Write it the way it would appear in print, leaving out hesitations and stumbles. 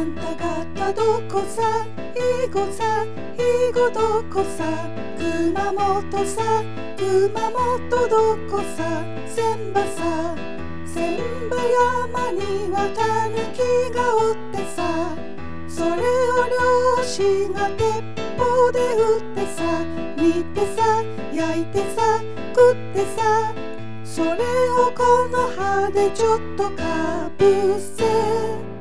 んた方どこさ、囲碁さ、囲碁どこさ、熊本さ、熊本どこさ、千葉さ、千葉山にはタヌキがおってさ、それを漁師が鉄砲で撃ってさ、煮てさ、焼いてさ、食ってさ、それをこの葉でちょっとかぶせ